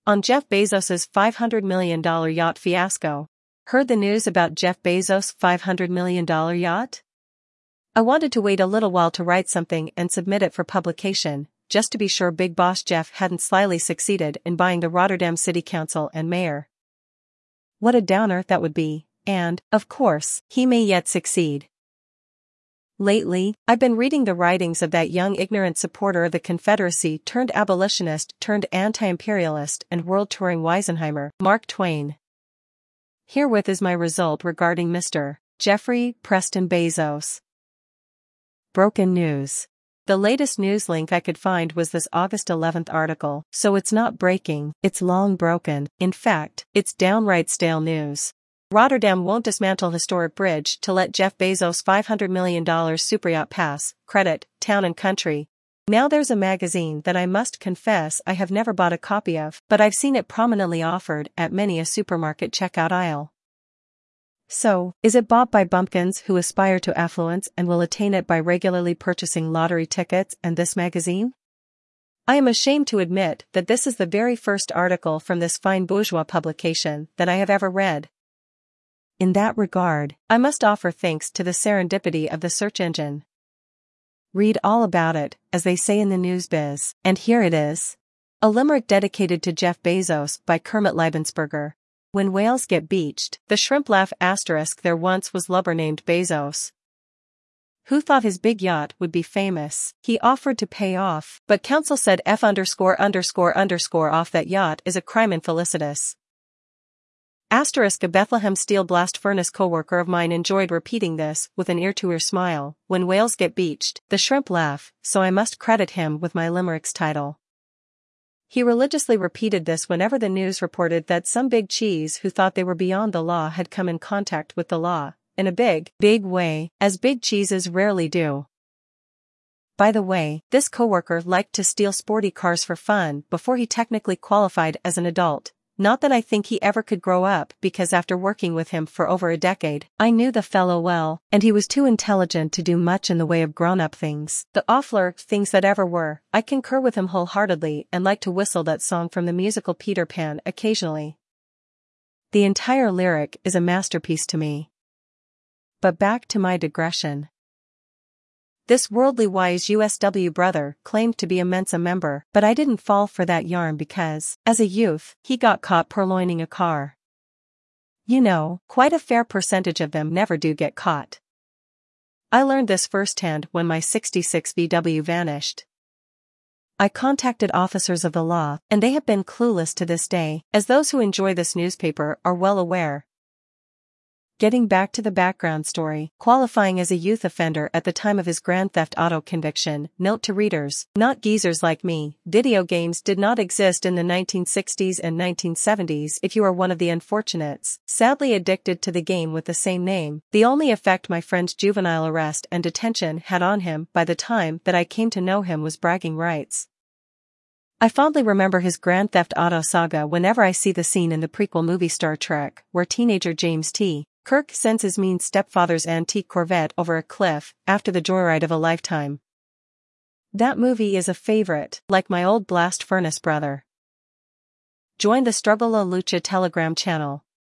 On Jeff Bezos's $500 million yacht fiasco. Heard the news about Jeff Bezos' $500 million yacht? I wanted to wait a little while to write something and submit it for publication, just to be sure Big Boss Jeff hadn't slyly succeeded in buying the Rotterdam City Council and mayor. What a downer that would be, and, of course, he may yet succeed. Lately, I've been reading the writings of that young ignorant supporter of the Confederacy turned abolitionist turned anti-imperialist and world-touring Weisenheimer, Mark Twain. Herewith is my result regarding Mr. Jeffrey Preston Bezos. Broken news. The latest news link I could find was this August 11th article, so it's not breaking, it's long broken. In fact, it's downright stale news. Rotterdam won't dismantle historic bridge to let Jeff Bezos' $500 million superyacht pass, credit, Town and Country. Now there's a magazine that I must confess I have never bought a copy of, but I've seen it prominently offered at many a supermarket checkout aisle. So, is it bought by bumpkins who aspire to affluence and will attain it by regularly purchasing lottery tickets and this magazine? I am ashamed to admit that this is the very first article from this fine bourgeois publication that I have ever read. In that regard, I must offer thanks to the serendipity of the search engine. Read all about it, as they say in the news biz, and here it is. A limerick dedicated to Jeff Bezos by Kermit Liebensberger. When whales get beached, the shrimp laugh *. There once was lubber named Bezos, who thought his big yacht would be famous. He offered to pay off, but council said F ____ off that yacht is a crime infelicitous. *. A Bethlehem steel blast furnace coworker of mine enjoyed repeating this with an ear-to-ear smile. When whales get beached, the shrimp laugh, so I must credit him with my limerick's title. He religiously repeated this whenever the news reported that some big cheese who thought they were beyond the law had come in contact with the law, in a big way, as big cheeses rarely do. By the way, this coworker liked to steal sporty cars for fun before he technically qualified as an adult. Not that I think he ever could grow up, because after working with him for over a decade, I knew the fellow well, and he was too intelligent to do much in the way of grown-up things. The awfuler things that ever were. I concur with him wholeheartedly and like to whistle that song from the musical Peter Pan occasionally. The entire lyric is a masterpiece to me. But back to my digression. This worldly wise USW brother claimed to be a Mensa member, but I didn't fall for that yarn because, as a youth, he got caught purloining a car. You know, quite a fair percentage of them never do get caught. I learned this firsthand when my '66 VW vanished. I contacted officers of the law, and they have been clueless to this day, as those who enjoy this newspaper are well aware. Getting back to the background story, qualifying as a youth offender at the time of his Grand Theft Auto conviction, note to readers, not geezers like me, video games did not exist in the 1960s and 1970s. If you are one of the unfortunates, sadly addicted to the game with the same name, the only effect my friend's juvenile arrest and detention had on him by the time that I came to know him was bragging rights. I fondly remember his Grand Theft Auto saga whenever I see the scene in the prequel movie Star Trek, where teenager James T. Kirk sends his mean stepfather's antique Corvette over a cliff, after the joyride of a lifetime. That movie is a favorite, like my old blast furnace brother. Join the Struggle La Lucha Telegram channel.